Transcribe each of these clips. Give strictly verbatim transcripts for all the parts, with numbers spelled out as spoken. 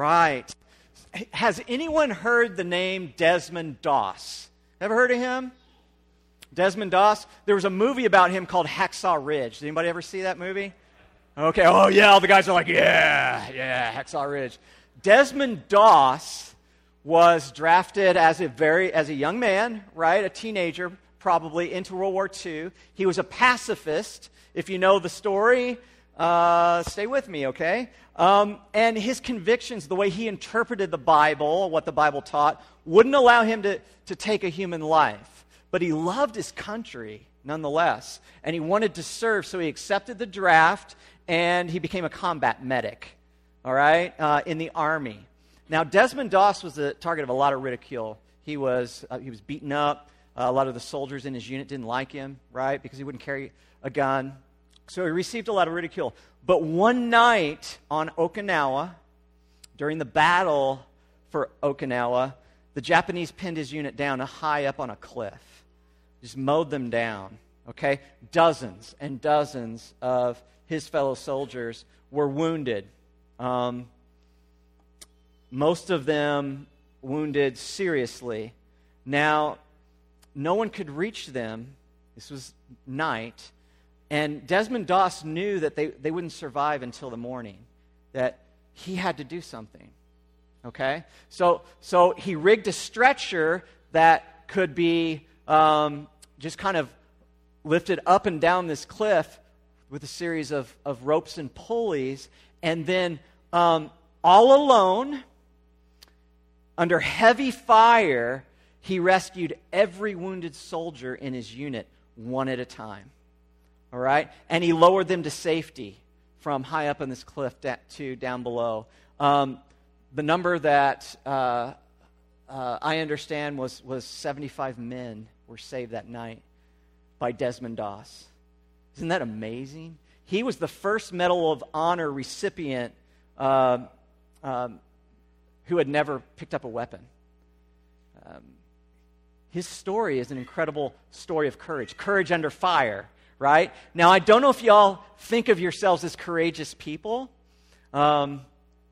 right. Has anyone heard the name Desmond Doss? Ever heard of him? Desmond Doss? There was a movie about him called Hacksaw Ridge. Did anybody ever see that movie? Okay, oh yeah, all the guys are like, yeah, yeah, Hacksaw Ridge. Desmond Doss was drafted as a very, as a young man, right, a teenager, probably, into World War Two. He was a pacifist. If you know the story, uh, stay with me, okay? Um, and his convictions, the way he interpreted the Bible, what the Bible taught, wouldn't allow him to, to take a human life. But he loved his country, nonetheless. And he wanted to serve, so he accepted the draft, and he became a combat medic, all right, uh, in the Army. Now, Desmond Doss was the target of a lot of ridicule. He was, uh, he was beaten up. Uh, a lot of the soldiers in his unit didn't like him, right, because he wouldn't carry a gun. So he received a lot of ridicule. But one night on Okinawa, during the battle for Okinawa, the Japanese pinned his unit down high up on a cliff. Just mowed them down, okay? Dozens and dozens of his fellow soldiers were wounded. Um, most of them wounded seriously. Now, no one could reach them. This was night. And Desmond Doss knew that they, they wouldn't survive until the morning, that he had to do something, okay? So, so he rigged a stretcher that could be um, just kind of lifted up and down this cliff with a series of, of ropes and pulleys, and then um, all alone, under heavy fire, he rescued every wounded soldier in his unit one at a time. All right? And he lowered them to safety from high up on this cliff to down below. Um, the number that uh, uh, I understand was, was seventy-five men were saved that night by Desmond Doss. Isn't that amazing? He was the first Medal of Honor recipient uh, um, who had never picked up a weapon. Um, his story is an incredible story of courage. Courage under fire. Right? Now, I don't know if y'all think of yourselves as courageous people. Um,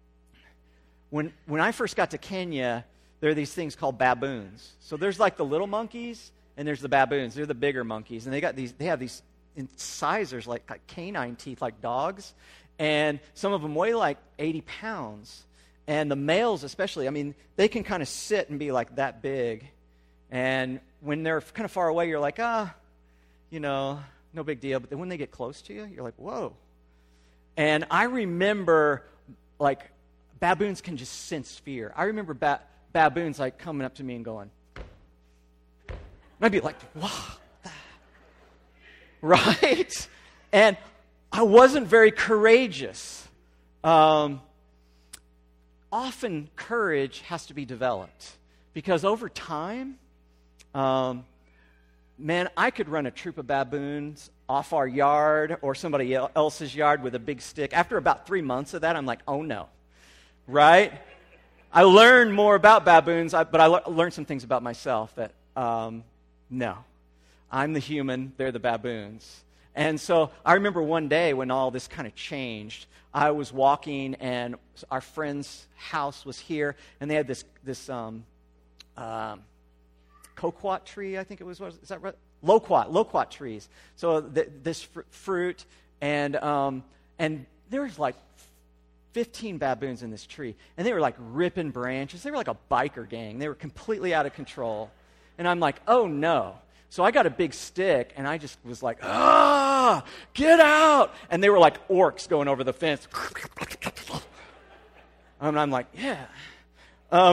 when when I first got to Kenya, there are these things called baboons. So there's like the little monkeys, and there's the baboons. They're the bigger monkeys, and they got these. They have these incisors like, like canine teeth, like dogs, and some of them weigh like eighty pounds. And the males, especially, I mean, they can kind of sit and be like that big. And when they're kind of far away, you're like, ah, you know. No big deal. But then when they get close to you, you're like, whoa. And I remember, like, baboons can just sense fear. I remember ba- baboons, like, coming up to me and going, and I'd be like, wow. Right? And I wasn't very courageous. Um, often courage has to be developed. Because over time, um, man, I could run a troop of baboons off our yard or somebody else's yard with a big stick. After about three months of that, I'm like, oh no, right? I learned more about baboons, but I le- learned some things about myself that, um, no, I'm the human, they're the baboons. And so I remember one day when all this kind of changed, I was walking and our friend's house was here, and they had this, this um, um, Coquat tree, I think it was. Is that right? Loquat, loquat trees. So th- this fr- fruit, and um, and there was like fifteen baboons in this tree, and they were like ripping branches. They were like a biker gang. They were completely out of control. And I'm like, oh no. So I got a big stick, and I just was like, ah, get out. And they were like orcs going over the fence. And I'm like, yeah. Um,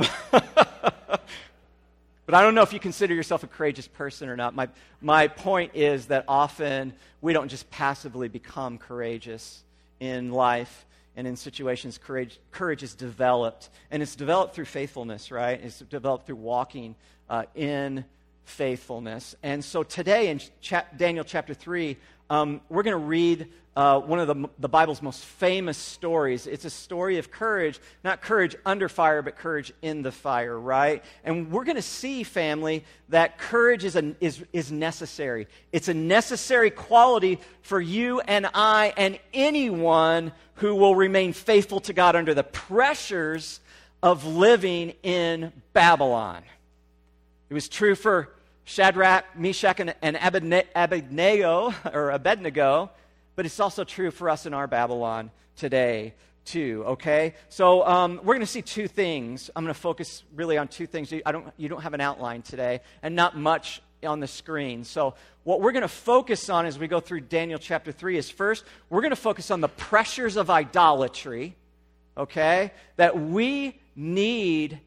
But I don't know if you consider yourself a courageous person or not. My my point is that often we don't just passively become courageous in life and in situations. Courage, courage is developed, and it's developed through faithfulness, right? It's developed through walking uh, in faithfulness. And so today in cha- Daniel chapter three, um, we're going to read uh, one of the, the Bible's most famous stories. It's a story of courage, not courage under fire, but courage in the fire, right? And we're going to see, family, that courage is, a, is, is necessary. It's a necessary quality for you and I and anyone who will remain faithful to God under the pressures of living in Babylon. It was true for Shadrach, Meshach, and, and Abednego, or Abednego, but it's also true for us in our Babylon today, too, okay? So um, we're going to see two things. I'm going to focus really on two things. I don't, you don't have an outline today, and not much on the screen. So what we're going to focus on as we go through Daniel chapter three is, first, we're going to focus on the pressures of idolatry, okay, that we need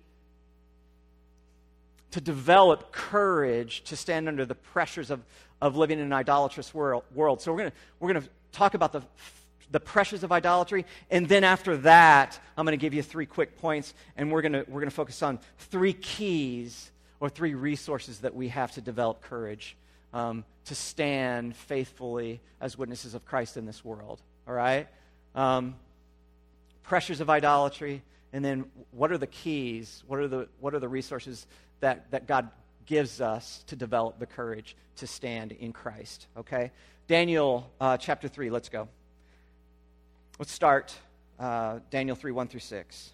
to develop courage to stand under the pressures of, of living in an idolatrous world. world. So we're going to we're going to talk about the the pressures of idolatry, and then after that, I'm going to give you three quick points, and we're going to we're going to focus on three keys or three resources that we have to develop courage um, to stand faithfully as witnesses of Christ in this world. All right, um, pressures of idolatry, and then what are the keys? What are the what are the resources that, that God gives us to develop the courage to stand in Christ, okay? Daniel uh, chapter three, let's go. Let's start uh, Daniel three, one through six.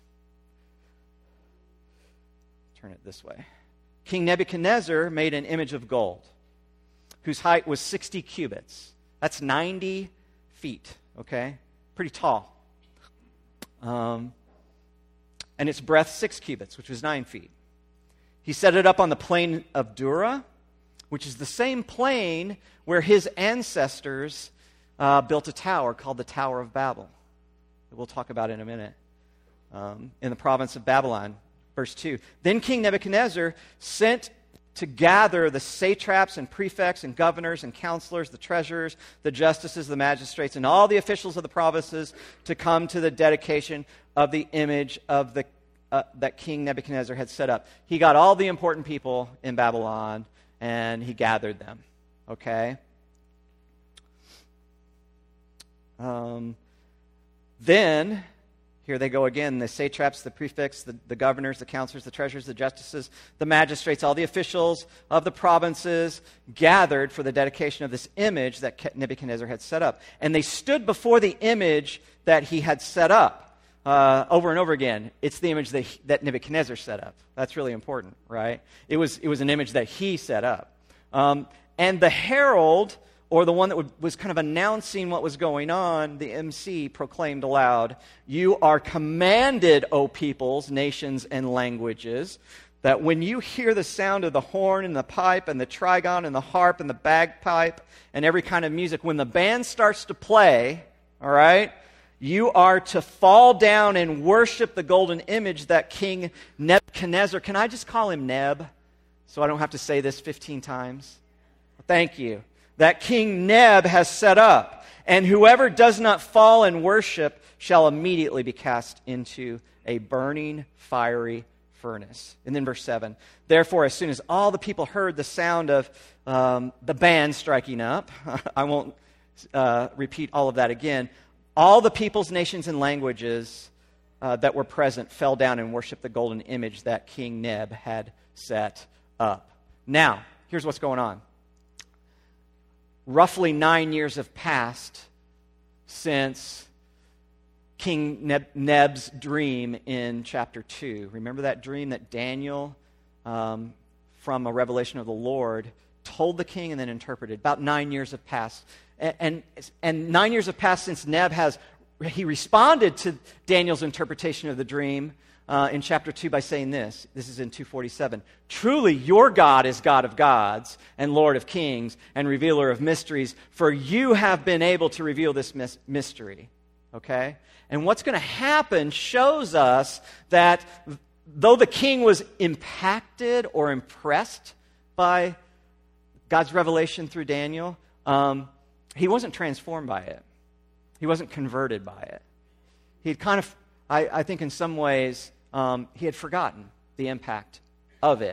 Turn it this way. King Nebuchadnezzar made an image of gold, whose height was sixty cubits. That's ninety feet, okay? Pretty tall. Um, and its breadth six cubits, which was nine feet. He set it up on the plain of Dura, which is the same plain where his ancestors uh, built a tower called the Tower of Babel, that we'll talk about in a minute, um, in the province of Babylon. Verse two, then King Nebuchadnezzar sent to gather the satraps and prefects and governors and counselors, the treasurers, the justices, the magistrates, and all the officials of the provinces to come to the dedication of the image of the Uh, that King Nebuchadnezzar had set up. He got all the important people in Babylon, and he gathered them, okay? Um, then, here they go again, the satraps, the prefects, the, the governors, the counselors, the treasurers, the justices, the magistrates, all the officials of the provinces gathered for the dedication of this image that Nebuchadnezzar had set up. And they stood before the image that he had set up. Uh, over and over again, it's the image that, he, that Nebuchadnezzar set up. That's really important, right? It was it was an image that he set up. Um, and the herald, or the one that would, was kind of announcing what was going on, the M C proclaimed aloud, "You are commanded, O peoples, nations, and languages, that when you hear the sound of the horn and the pipe and the trigon and the harp and the bagpipe and every kind of music, when the band starts to play, all right, you are to fall down and worship the golden image that King Nebuchadnezzar," can I just call him Neb so I don't have to say this fifteen times? Thank you. "That King Neb has set up, and whoever does not fall and worship shall immediately be cast into a burning, fiery furnace." And then verse seven, "Therefore, as soon as all the people heard the sound of um, the band striking up," I won't uh, repeat all of that again, "all the peoples, nations, and languages uh, that were present fell down and worshiped the golden image that King Neb had set up." Now, here's what's going on. Roughly nine years have passed since King Neb- Neb's dream in chapter two. Remember that dream that Daniel, um, from a revelation of the Lord, told the king and then interpreted? About nine years have passed. And, and, and nine years have passed since Neb has, he responded to Daniel's interpretation of the dream uh, in chapter two by saying this. This is in two forty-seven. "Truly, your God is God of gods and Lord of kings and revealer of mysteries, for you have been able to reveal this mis- mystery." Okay? And what's going to happen shows us that though the king was impacted or impressed by God's revelation through Daniel, um, he wasn't transformed by it. He wasn't converted by it. He had kind of, I, I think in some ways, um, he had forgotten the impact of it,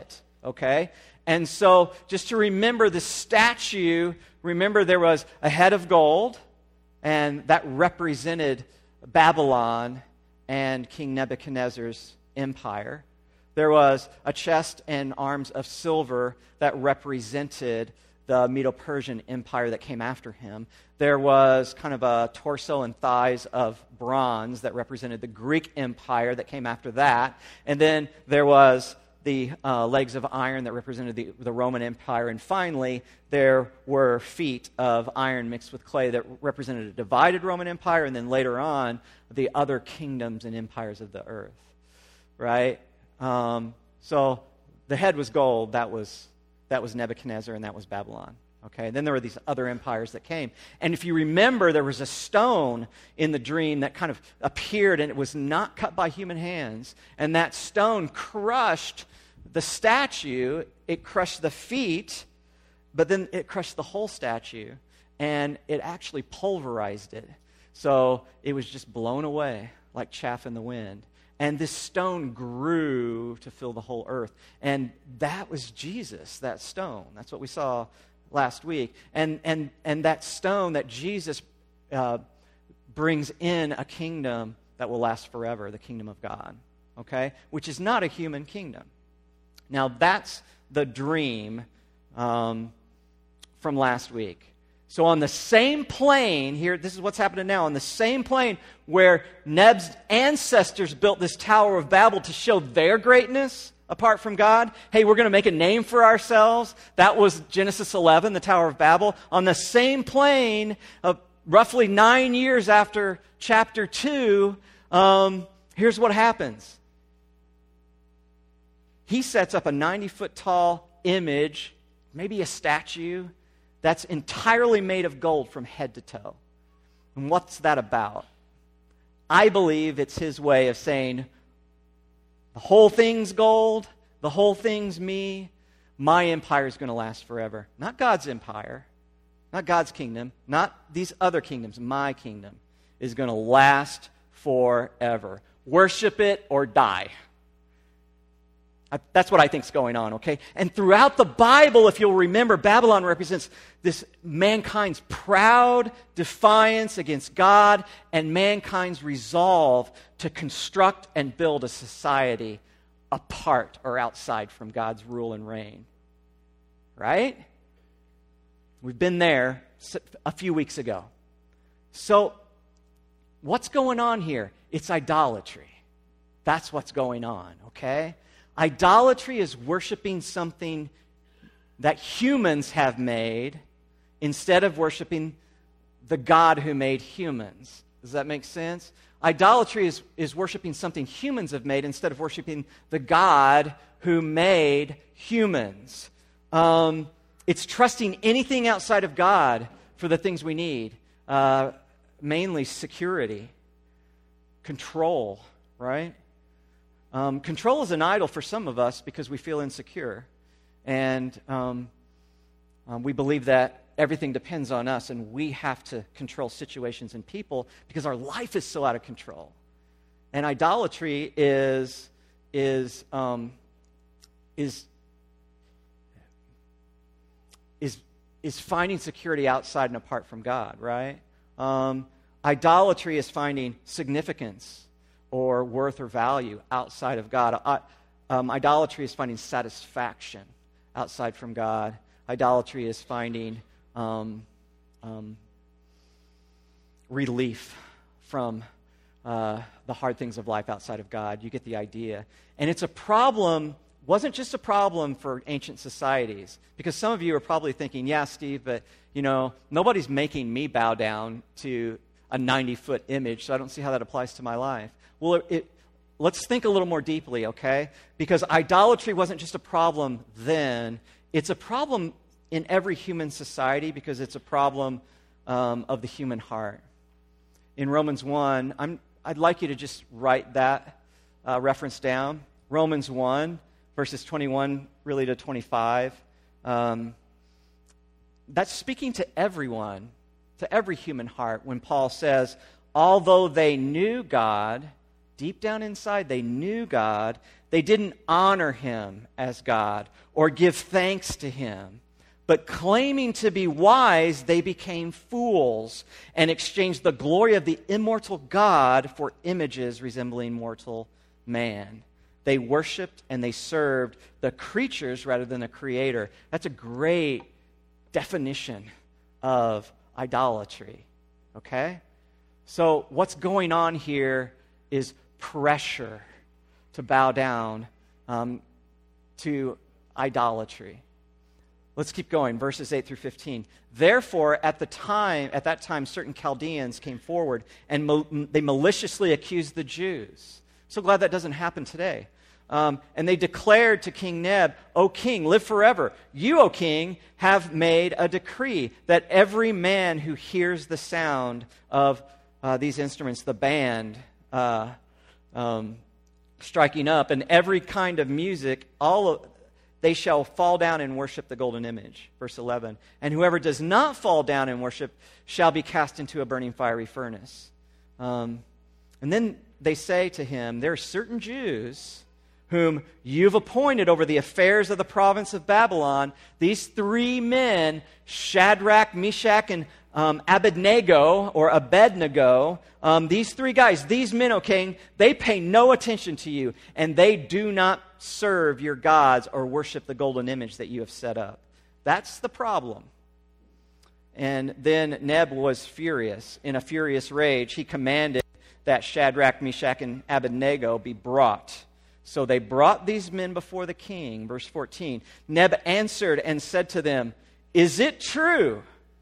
okay? And so just to remember the statue, remember there was a head of gold, and that represented Babylon and King Nebuchadnezzar's empire. There was a chest and arms of silver that represented the Medo-Persian Empire that came after him. There was kind of a torso and thighs of bronze that represented the Greek Empire that came after that. And then there was the uh, legs of iron that represented the, the Roman Empire. And finally, there were feet of iron mixed with clay that represented a divided Roman Empire, and then later on, the other kingdoms and empires of the earth, right? Um, so the head was gold. That was that was Nebuchadnezzar, and that was Babylon. Okay. Then there were these other empires that came, and if you remember, there was a stone in the dream that kind of appeared, and it was not cut by human hands. And that stone crushed the statue. It crushed the feet, but then it crushed the whole statue, and it actually pulverized it. So it was just blown away like chaff in the wind. And this stone grew to fill the whole earth. And that was Jesus, that stone. That's what we saw last week. And and and that stone that Jesus uh, brings in a kingdom that will last forever, the kingdom of God, okay? Which is not a human kingdom. Now, that's the dream um, from last week. So on the same plane here, this is what's happening now, on the same plane where Neb's ancestors built this Tower of Babel to show their greatness apart from God. Hey, we're going to make a name for ourselves. That was Genesis eleven, the Tower of Babel. On the same plane, uh, roughly nine years after chapter two, um, here's what happens. He sets up a ninety-foot tall image, maybe a statue, that's entirely made of gold from head to toe. And what's that about? I believe it's his way of saying, the whole thing's gold, the whole thing's me, my empire is going to last forever. Not God's empire, not God's kingdom, not these other kingdoms. My kingdom is going to last forever. Worship it or die. That's what I think is going on, okay? And throughout the Bible, if you'll remember, Babylon represents this mankind's proud defiance against God and mankind's resolve to construct and build a society apart or outside from God's rule and reign. Right? We've been there a few weeks ago. So, what's going on here? It's idolatry. That's what's going on, okay? Idolatry is worshiping something that humans have made instead of worshiping the God who made humans. Does that make sense? Idolatry is, is worshiping something humans have made instead of worshiping the God who made humans. Um, it's trusting anything outside of God for the things we need, uh, mainly security, control, right? Um, control is an idol for some of us because we feel insecure. And um, um, we believe that everything depends on us and we have to control situations and people because our life is so out of control. And idolatry is, is, um, is, is, is finding security outside and apart from God, right? Um, idolatry is finding significance or worth or value outside of God. Uh, um, idolatry is finding satisfaction outside from God. Idolatry is finding um, um, relief from uh, the hard things of life outside of God. You get the idea. And it's a problem, wasn't just a problem for ancient societies, because some of you are probably thinking, yeah, Steve, but, you know, nobody's making me bow down to a ninety-foot image, so I don't see how that applies to my life. Well, it, it, let's think a little more deeply, okay? Because idolatry wasn't just a problem then. It's a problem in every human society because it's a problem um, of the human heart. In Romans one, I'm, I'd like you to just write that uh, reference down. Romans one, verses twenty-one really to twenty-five. Um, that's speaking to everyone, to every human heart when Paul says, although they knew God, deep down inside, they knew God. They didn't honor him as God or give thanks to him. But claiming to be wise, they became fools and exchanged the glory of the immortal God for images resembling mortal man. They worshiped and they served the creatures rather than the Creator. That's a great definition of idolatry. Okay? So what's going on here is pressure to bow down um, to idolatry. Let's keep going, verses eight through fifteen. Therefore, at the time, at that time, certain Chaldeans came forward, and mal- they maliciously accused the Jews. So glad that doesn't happen today. Um, and they declared to King Neb, O king, live forever. You, O king, have made a decree that every man who hears the sound of uh, these instruments, the band, uh, um, striking up, and every kind of music, all of they shall fall down and worship the golden image. Verse eleven. And whoever does not fall down and worship shall be cast into a burning fiery furnace. Um, and then they say to him, there are certain Jews whom you've appointed over the affairs of the province of Babylon. These three men, Shadrach, Meshach, and um, Abednego, or Abednego, um, these three guys, these men, O king, they pay no attention to you, and they do not serve your gods or worship the golden image that you have set up. That's the problem. And then Neb was furious. In a furious rage, he commanded that Shadrach, Meshach, and Abednego be brought. So they brought these men before the king. Verse fourteen. Neb answered and said to them, is it true,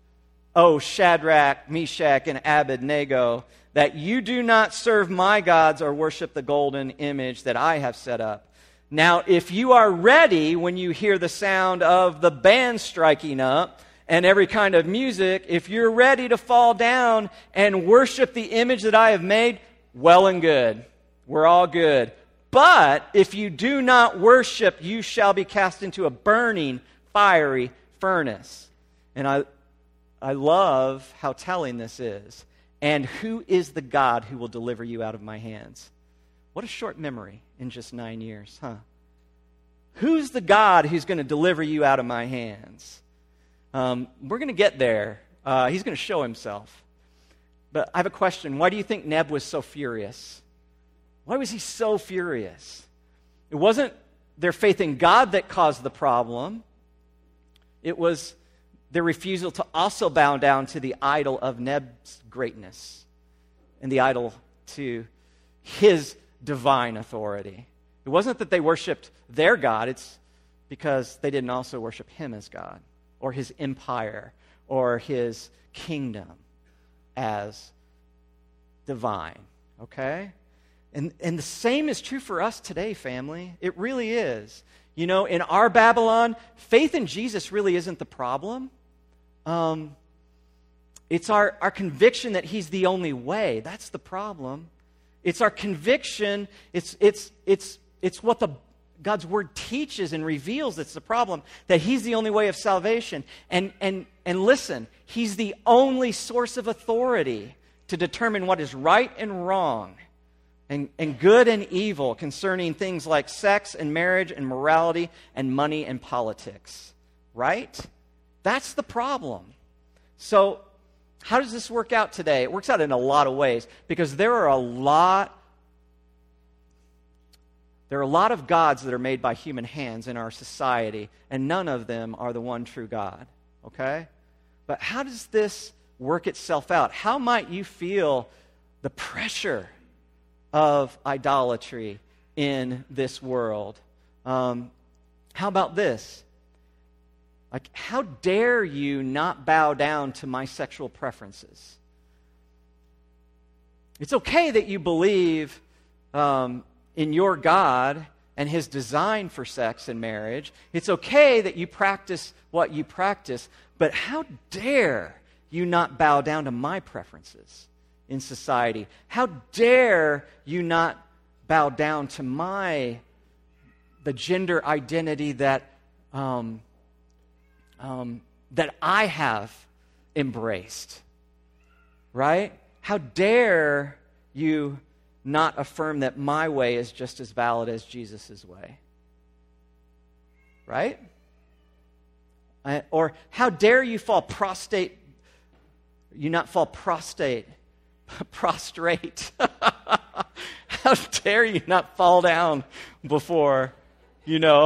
O Shadrach, Meshach, and Abednego, that you do not serve my gods or worship the golden image that I have set up? Now, if you are ready when you hear the sound of the band striking up and every kind of music, if you're ready to fall down and worship the image that I have made, well and good. We're all good. But if you do not worship, you shall be cast into a burning, fiery furnace. And I, I love how telling this is. And who is the God who will deliver you out of my hands? What a short memory in just nine years, huh? Who's the God who's going to deliver you out of my hands? Um, we're going to get there. Uh, he's going to show himself. But I have a question. Why do you think Neb was so furious? Why was he so furious? It wasn't their faith in God that caused the problem. It was their refusal to also bow down to the idol of Neb's greatness and the idol to his divine authority. It wasn't that they worshiped their God. It's because they didn't also worship him as God or his empire or his kingdom as divine. Okay? And, and the same is true for us today, family. It really is. You know, in our Babylon, faith in Jesus really isn't the problem. Um, it's our, our conviction that he's the only way. That's the problem. It's our conviction. It's, it's, it's, it's what the, God's word teaches and reveals that's the problem, that he's the only way of salvation. And, and, and listen, he's the only source of authority to determine what is right and wrong, and, and good and evil concerning things like sex and marriage and morality and money and politics. Right? That's the problem. So, how does this work out today? It works out in a lot of ways, because there are a lot there are a lot of gods that are made by human hands in our society, and none of them are the one true God. Okay? But how does this work itself out? How might you feel the pressure of idolatry in this world? Um, how about this? Like, how dare you not bow down to my sexual preferences? It's okay that you believe um, in your God and his design for sex and marriage. It's okay that you practice what you practice, but how dare you not bow down to my preferences in society? How dare you not bow down to my, the gender identity that um, um, that I have embraced, right? How dare you not affirm that my way is just as valid as Jesus' way? Right? Uh, or how dare you fall prostrate, you not fall prostrate, prostrate. How dare you not fall down before, you know,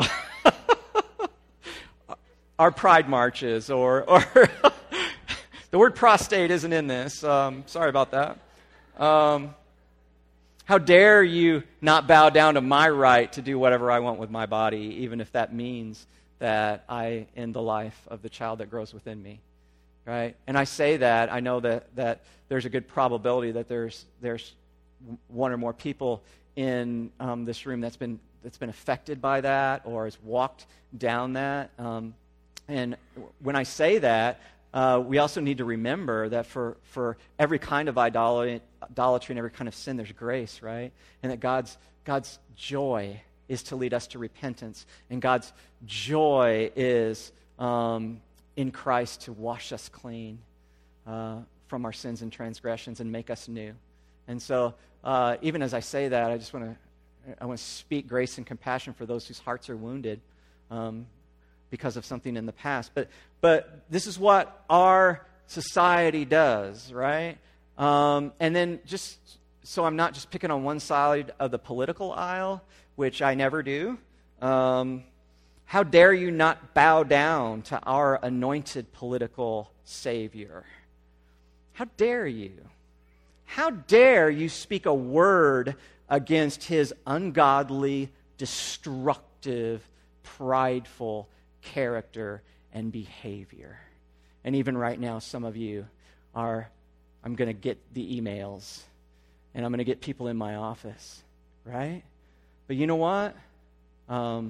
our pride marches, or, or the word prostate isn't in this. Um, sorry about that. Um, how dare you not bow down to my right to do whatever I want with my body, even if that means that I end the life of the child that grows within me, right? And I say that, I know that, that there's a good probability that there's there's one or more people in um, this room that's been that's been affected by that or has walked down that. Um, and when I say that, uh, we also need to remember that for, for every kind of idolatry, idolatry and every kind of sin, there's grace, right? And that God's God's joy is to lead us to repentance, and God's joy is um, in Christ to wash us clean uh, from our sins and transgressions and make us new. And so, uh, even as I say that, I just want to I want to speak grace and compassion for those whose hearts are wounded um, because of something in the past. But but this is what our society does, right? Um, and then just so I'm not just picking on one side of the political aisle, which I never do. Um, how dare you not bow down to our anointed political Savior? How dare you? How dare you speak a word against his ungodly, destructive, prideful character and behavior? And even right now, some of you are, I'm going to get the emails, and I'm going to get people in my office, right? But you know what? Um,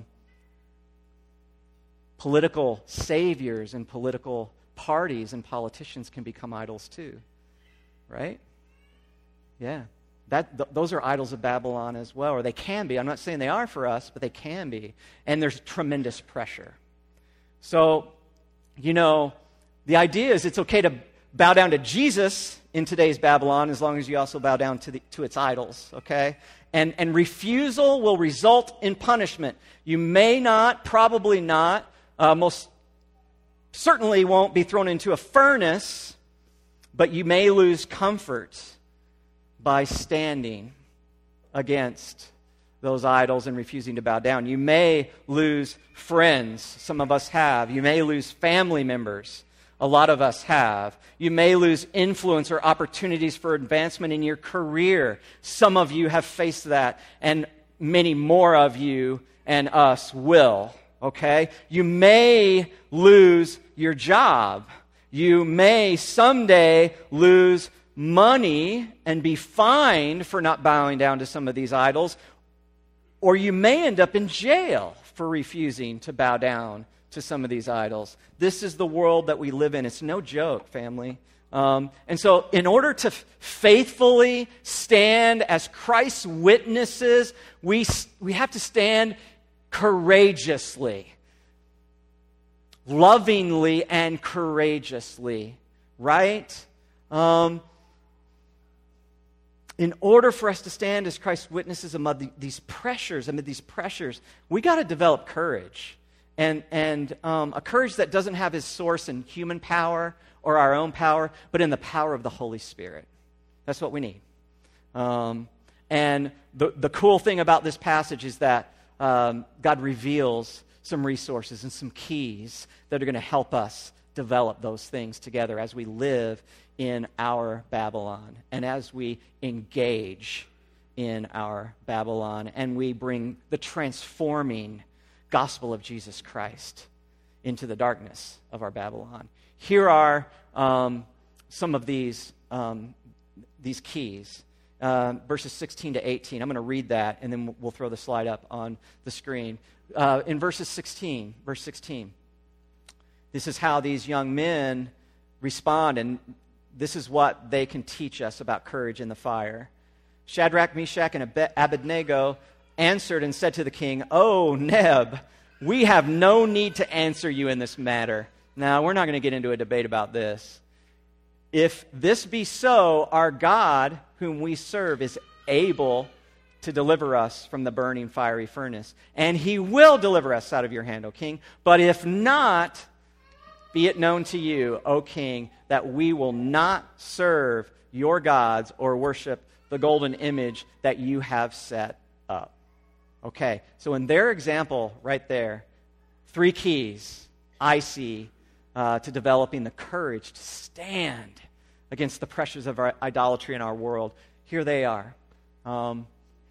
political saviors and political parties and politicians can become idols too, right? Yeah. That th- those are idols of Babylon as well, or they can be. I'm not saying they are for us, but they can be. And there's tremendous pressure. So, you know, the idea is it's okay to bow down to Jesus in today's Babylon as long as you also bow down to the, to its idols, okay? And, and refusal will result in punishment. You may not, probably not, uh, most certainly won't be thrown into a furnace, but you may lose comfort by standing against those idols and refusing to bow down. You may lose friends. Some of us have. You may lose family members. A lot of us have. You may lose influence or opportunities for advancement in your career. Some of you have faced that, and many more of you and us will, okay? You may lose your job. You may someday lose money and be fined for not bowing down to some of these idols, or you may end up in jail for refusing to bow down to some of these idols. This is the world that we live in. It's no joke, family. Um, and so in order to f- faithfully stand as Christ's witnesses, we, we have to stand courageously, lovingly and courageously, right? Um, in order for us to stand as Christ's witnesses amid the, these pressures, amid these pressures, we got to develop courage. And, and um, a courage that doesn't have its source in human power or our own power, but in the power of the Holy Spirit. That's what we need. Um, and the, the cool thing about this passage is that um, God reveals some resources and some keys that are going to help us develop those things together as we live in our Babylon and as we engage in our Babylon and we bring the transforming gospel of Jesus Christ into the darkness of our Babylon. Here are um, some of these um, these keys, uh, verses sixteen to eighteen. I'm going to read that, and then we'll throw the slide up on the screen. Uh, in verses sixteen, verse sixteen, this is how these young men respond, and this is what they can teach us about courage in the fire. Shadrach, Meshach, and Abednego answered and said to the king, "O Neb, we have no need to answer you in this matter." Now, we're not going to get into a debate about this. If this be so, our God, whom we serve, is able to deliver us from the burning fiery furnace. And he will deliver us out of your hand, O king. But if not, be it known to you, O king, that we will not serve your gods or worship the golden image that you have set up. Okay, so in their example right there, three keys I see uh, to developing the courage to stand against the pressures of our idolatry in our world. Here they are. Um,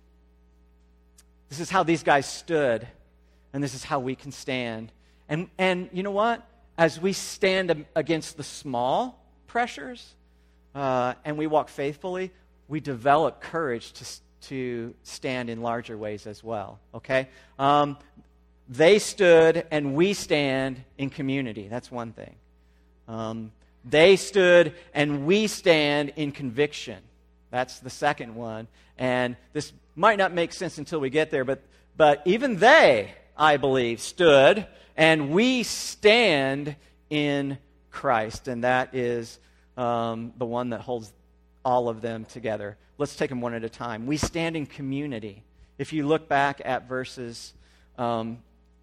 this is how these guys stood, and this is how we can stand. And and you know what? As we stand against the small pressures uh, and we walk faithfully, we develop courage to to stand in larger ways as well. Okay? Um, they stood and we stand in community. That's one thing. Um, they stood and we stand in conviction. That's the second one. And this might not make sense until we get there, but but even they, I believe, stood and we stand in Christ. And that is um, the one that holds all of them together. Let's take them one at a time. We stand in community. If you look back at verses um,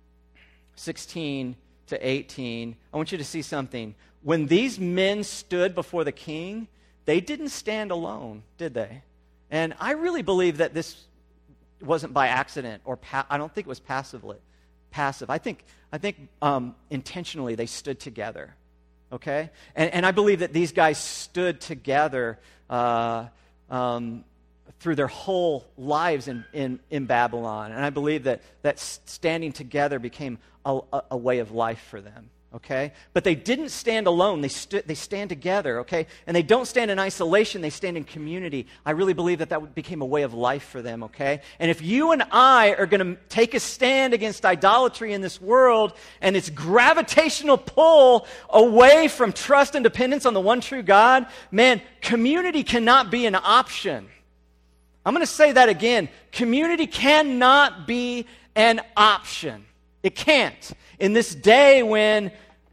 sixteen to eighteen, I want you to see something. When these men stood before the king, they didn't stand alone, did they? And I really believe that this wasn't by accident, or pa- I don't think it was passively, passive. I think I think um, intentionally they stood together. Okay, and and I believe that these guys stood together uh, um, through their whole lives in, in in Babylon, and I believe that that standing together became a, a, a way of life for them. Okay, but they didn't stand alone. They stood. They stand together. Okay, and they don't stand in isolation. They stand in community. I really believe that that became a way of life for them. Okay, and if you and I are going to take a stand against idolatry in this world and its gravitational pull away from trust and dependence on the one true God, man, community cannot be an option. I'm going to say that again. Community cannot be an option. It can't. In this day when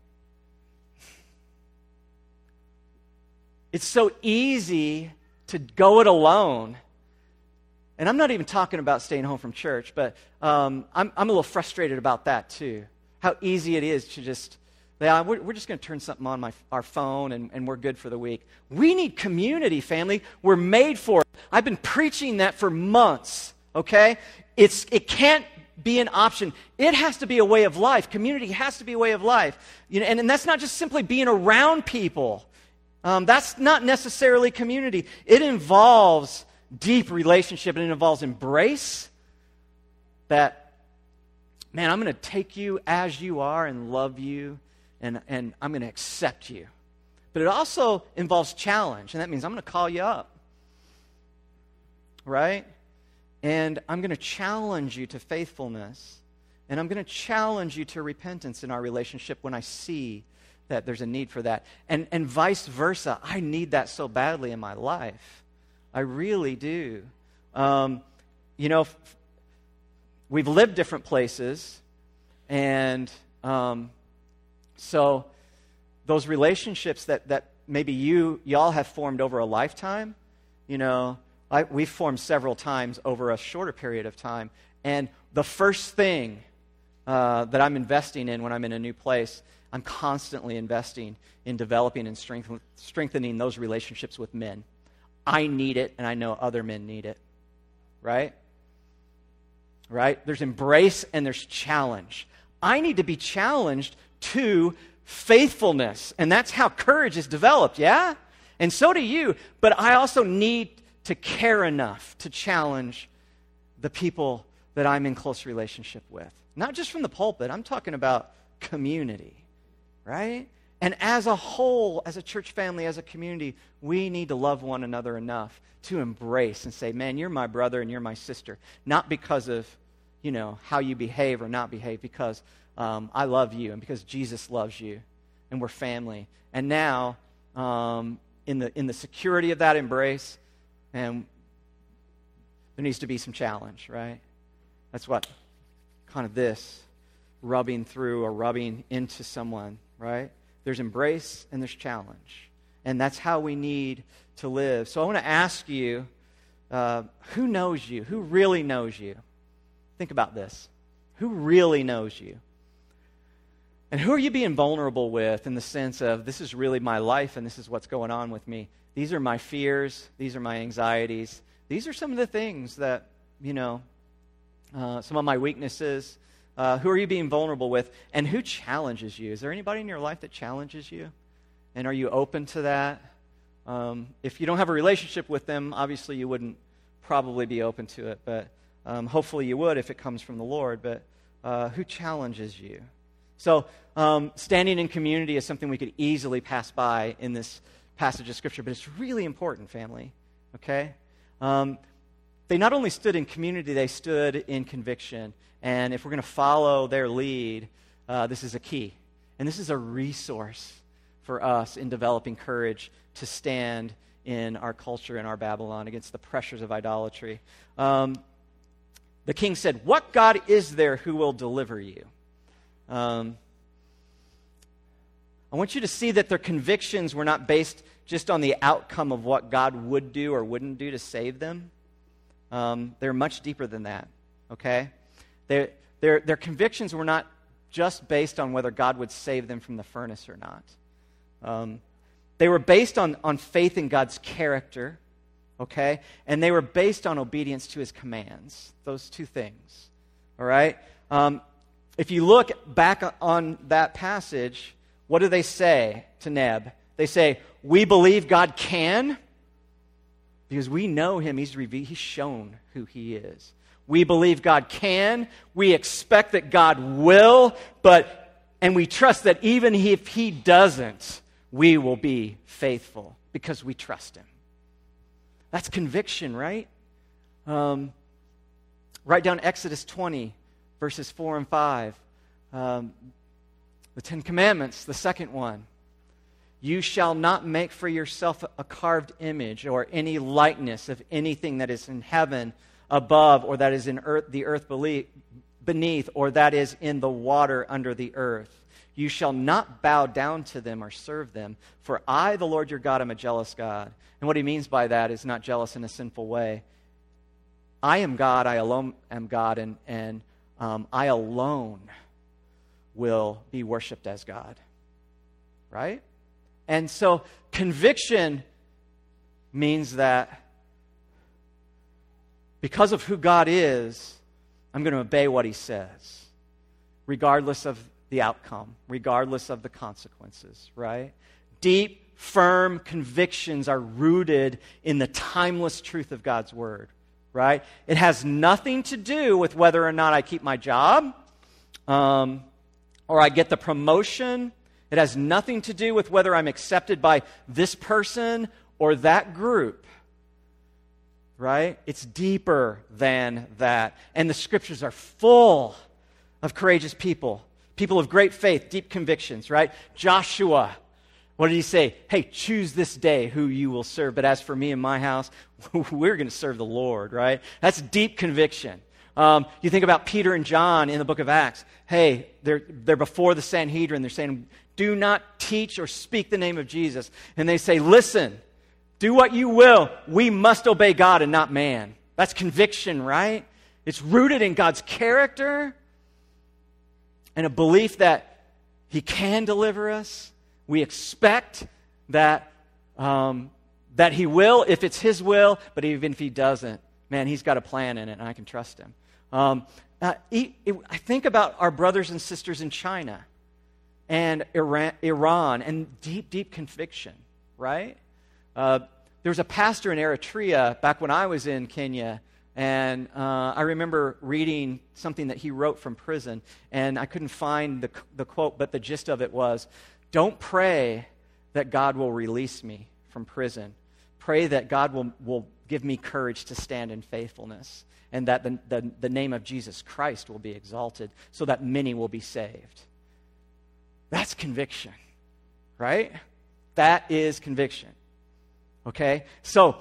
it's so easy to go it alone, and I'm not even talking about staying home from church, but um, I'm, I'm a little frustrated about that too. How easy it is to just, yeah, we're, we're just going to turn something on my, our phone and, and we're good for the week. We need community, family. We're made for it. I've been preaching that for months, okay? It's It can't be an option. It has to be a way of life. Community has to be a way of life. You know, and, and that's not just simply being around people. Um, that's not necessarily community. It involves deep relationship, and it involves embrace that, man, I'm going to take you as you are and love you, and, and I'm going to accept you. But it also involves challenge, and that means I'm going to call you up. Right? And I'm going to challenge you to faithfulness. And I'm going to challenge you to repentance in our relationship when I see that there's a need for that. And, and vice versa. I need that so badly in my life. I really do. Um, you know, f- we've lived different places. And um, so those relationships that, that maybe you, y'all have formed over a lifetime, you know, I, we've formed several times over a shorter period of time. And the first thing uh, that I'm investing in when I'm in a new place, I'm constantly investing in developing and strength, strengthening those relationships with men. I need it, and I know other men need it. Right? Right? There's embrace and there's challenge. I need to be challenged to faithfulness. And that's how courage is developed, yeah? And so do you. But I also need to care enough to challenge the people that I'm in close relationship with. Not just from the pulpit, I'm talking about community, right? And as a whole, as a church family, as a community, we need to love one another enough to embrace and say, man, you're my brother and you're my sister. Not because of, you know, how you behave or not behave, because um, I love you and because Jesus loves you and we're family. And now, um, in the in the security of that embrace, and there needs to be some challenge, right? That's what kind of this rubbing through or rubbing into someone, right? There's embrace and there's challenge. And that's how we need to live. So I want to ask you uh, who knows you? Who really knows you? Think about this. Who really knows you? And who are you being vulnerable with in the sense of, this is really my life and this is what's going on with me? These are my fears. These are my anxieties. These are some of the things that, you know, uh, some of my weaknesses. Uh, who are you being vulnerable with? And who challenges you? Is there anybody in your life that challenges you? And are you open to that? Um, if you don't have a relationship with them, obviously you wouldn't probably be open to it. But um, hopefully you would if it comes from the Lord. But uh, who challenges you? So um, standing in community is something we could easily pass by in this passage of Scripture. But it's really important, family. Okay? Um, they not only stood in community, they stood in conviction. And if we're going to follow their lead, uh, this is a key. And this is a resource for us in developing courage to stand in our culture and our Babylon against the pressures of idolatry. Um, the king said, "What God is there who will deliver you?" Um, I want you to see that their convictions were not based just on the outcome of what God would do or wouldn't do to save them. Um, they're much deeper than that, okay? Their, their, their convictions were not just based on whether God would save them from the furnace or not. Um, they were based on, on faith in God's character, okay? And they were based on obedience to his commands. Those two things, all right? Um, if you look back on that passage, what do they say to Neb? They say, "We believe God can because we know him. He's revealed, he's shown who he is. We believe God can. We expect that God will, but and we trust that even if he doesn't, we will be faithful because we trust him." That's conviction, right? Um, write down Exodus twenty, verses four and five. Um, the Ten Commandments, the second one. "You shall not make for yourself a carved image or any likeness of anything that is in heaven above, or that is in earth, the earth beneath, or that is in the water under the earth. You shall not bow down to them or serve them, for I, the Lord your God, am a jealous God." And what he means by that is not jealous in a sinful way. I am God, I alone am God, and, and um, I alone will be worshipped as God. Right? And so conviction means that because of who God is, I'm going to obey what he says, regardless of the outcome, regardless of the consequences, right? Deep, firm convictions are rooted in the timeless truth of God's word, right? It has nothing to do with whether or not I keep my job, um, or I get the promotion. It has nothing to do with whether I'm accepted by this person or that group. Right? It's deeper than that. And the scriptures are full of courageous people. People of great faith, deep convictions, right? Joshua, what did he say? "Hey, choose this day who you will serve. But as for me and my house, we're going to serve the Lord," right? That's deep conviction. Um, you think about Peter and John in the book of Acts. Hey, they're, they're before the Sanhedrin. They're saying, "Do not teach or speak the name of Jesus." And they say, "Listen, do what you will. We must obey God and not man." That's conviction, right? It's rooted in God's character and a belief that he can deliver us. We expect that, um, that he will if it's his will, but even if he doesn't, man, he's got a plan in it and I can trust him. Um, uh, he, it, I think about our brothers and sisters in China and Iran, Iran and deep, deep conviction, right? Uh, there was a pastor in Eritrea back when I was in Kenya, and uh, I remember reading something that he wrote from prison, and I couldn't find the, the quote, but the gist of it was, "Don't pray that God will release me from prison. Pray that God will, will give me courage to stand in faithfulness, and that the, the, the name of Jesus Christ will be exalted so that many will be saved." That's conviction, right? That is conviction. Okay? So,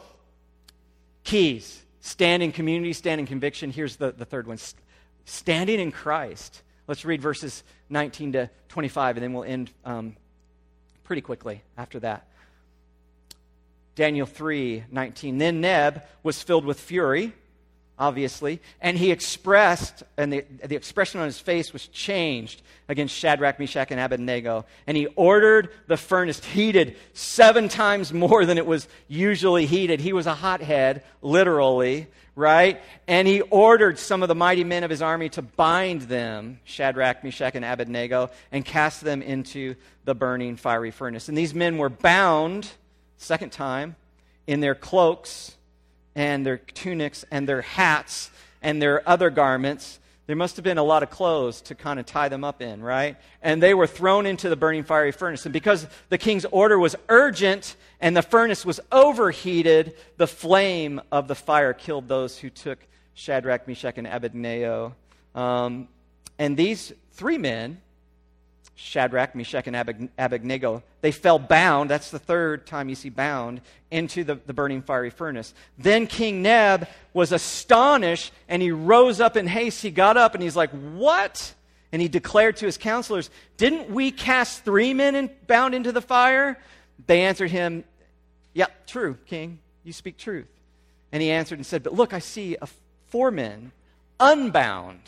keys. Stand in community, stand in conviction. Here's the, the third one. Standing in Christ. Let's read verses nineteen to twenty-five, and then we'll end um, pretty quickly after that. Daniel three nineteen. Then Neb was filled with fury, obviously, and he expressed, and the, the expression on his face was changed against Shadrach, Meshach, and Abednego. And he ordered the furnace heated seven times more than it was usually heated. He was a hothead, literally, right? And he ordered some of the mighty men of his army to bind them, Shadrach, Meshach, and Abednego, and cast them into the burning fiery furnace. And these men were bound, second time, in their cloaks and their tunics and their hats and their other garments. There must have been a lot of clothes to kind of tie them up in, right? And they were thrown into the burning fiery furnace. And because the king's order was urgent and the furnace was overheated, the flame of the fire killed those who took Shadrach, Meshach, and Abednego. Um, and these three men, Shadrach, Meshach, and Abednego, they fell bound, that's the third time you see bound, into the, the burning fiery furnace. Then King Neb was astonished, and he rose up in haste. He got up, and he's like, what? And he declared to his counselors, didn't we cast three men in, bound into the fire? They answered him, yeah, true, king, you speak truth. And he answered and said, but look, I see a, four men unbound,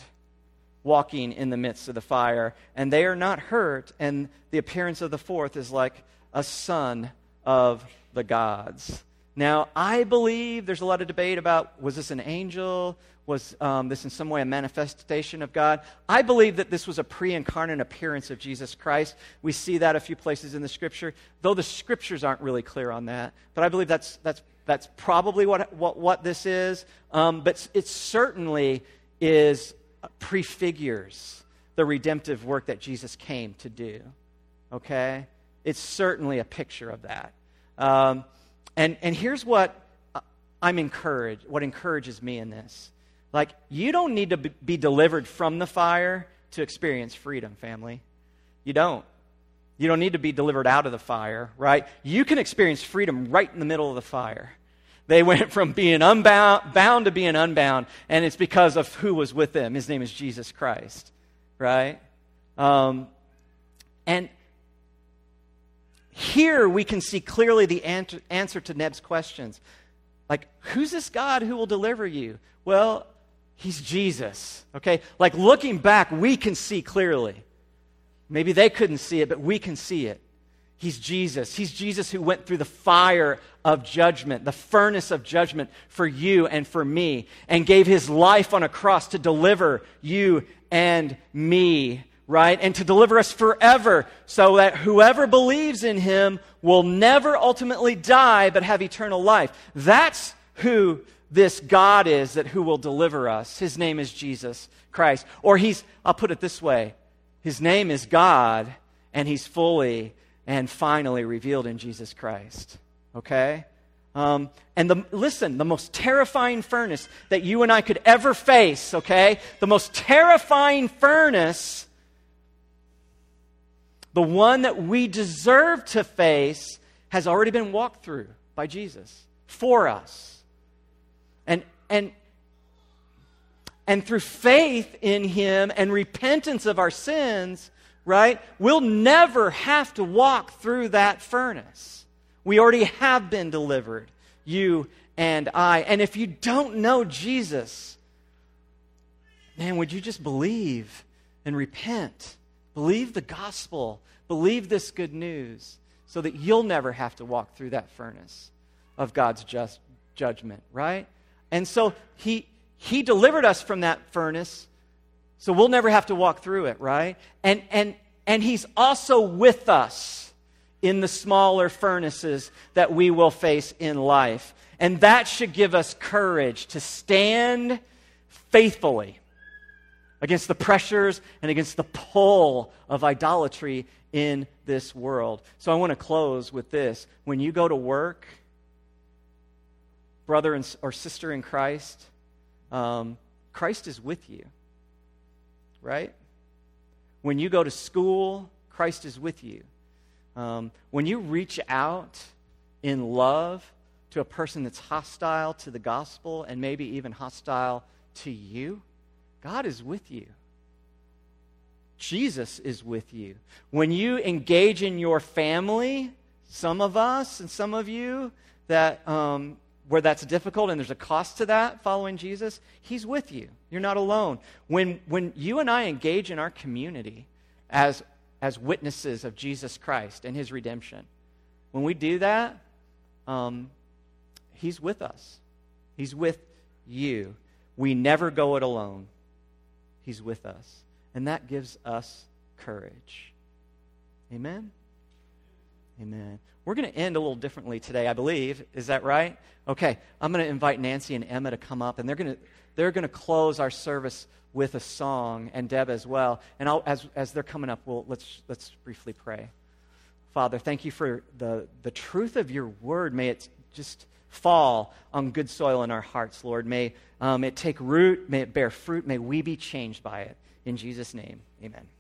walking in the midst of the fire, and they are not hurt, and the appearance of the fourth is like a son of the gods. Now, I believe there's a lot of debate about, was this an angel? Was um, this in some way a manifestation of God? I believe that this was a pre-incarnate appearance of Jesus Christ. We see that a few places in the Scripture, though the Scriptures aren't really clear on that. But I believe that's that's that's probably what what, what this is. Um, but it certainly is prefigures the redemptive work that Jesus came to do. Okay? It's certainly a picture of that. Um, and, and here's what I'm encouraged, what encourages me in this. Like, you don't need to be delivered from the fire to experience freedom, family. You don't. You don't need to be delivered out of the fire, right? You can experience freedom right in the middle of the fire. They went from being unbound bound to being unbound, and it's because of who was with them. His name is Jesus Christ, right? Um, and here we can see clearly the answer, answer to Neb's questions. Like, who's this God who will deliver you? Well, he's Jesus, okay? Like, looking back, we can see clearly. Maybe they couldn't see it, but we can see it. He's Jesus. He's Jesus who went through the fire of judgment, the furnace of judgment for you and for me, and gave his life on a cross to deliver you and me, right? And to deliver us forever, so that whoever believes in him will never ultimately die, but have eternal life. That's who this God is, that who will deliver us. His name is Jesus Christ. Or he's, I'll put it this way, his name is God, and he's fully and finally revealed in Jesus Christ. Okay? Um, and the, listen, the most terrifying furnace that you and I could ever face, okay? The most terrifying furnace, the one that we deserve to face, has already been walked through by Jesus for us. And and and through faith in him and repentance of our sins, right, we'll never have to walk through that furnace. We already have been delivered, you and I. And if you don't know Jesus, man, would you just believe and repent? Believe the gospel. Believe this good news so that you'll never have to walk through that furnace of God's just judgment, right? And so he he delivered us from that furnace, so we'll never have to walk through it, right? And and and he's also with us in the smaller furnaces that we will face in life. And that should give us courage to stand faithfully against the pressures and against the pull of idolatry in this world. So I want to close with this. When you go to work, brother and, or sister in Christ, um, Christ is with you, right? When you go to school, Christ is with you. Um, when you reach out in love to a person that's hostile to the gospel and maybe even hostile to you, God is with you. Jesus is with you. When you engage in your family, Some of us and some of you that um, where that's difficult and there's a cost to that, following Jesus, he's with you. You're not alone. When when you and I engage in our community as, as witnesses of Jesus Christ and his redemption, when we do that, um, he's with us. He's with you. We never go it alone. He's with us. And that gives us courage. Amen? Amen. We're going to end a little differently today, I believe. Is that right? Okay. I'm going to invite Nancy and Emma to come up, and they're going to they're going to close our service with a song, and Deb as well. And I'll, as as they're coming up, we'll let's let's briefly pray. Father, thank you for the the truth of your word. May it just fall on good soil in our hearts, Lord. May um, it take root. May it bear fruit. May we be changed by it. In Jesus' name, amen.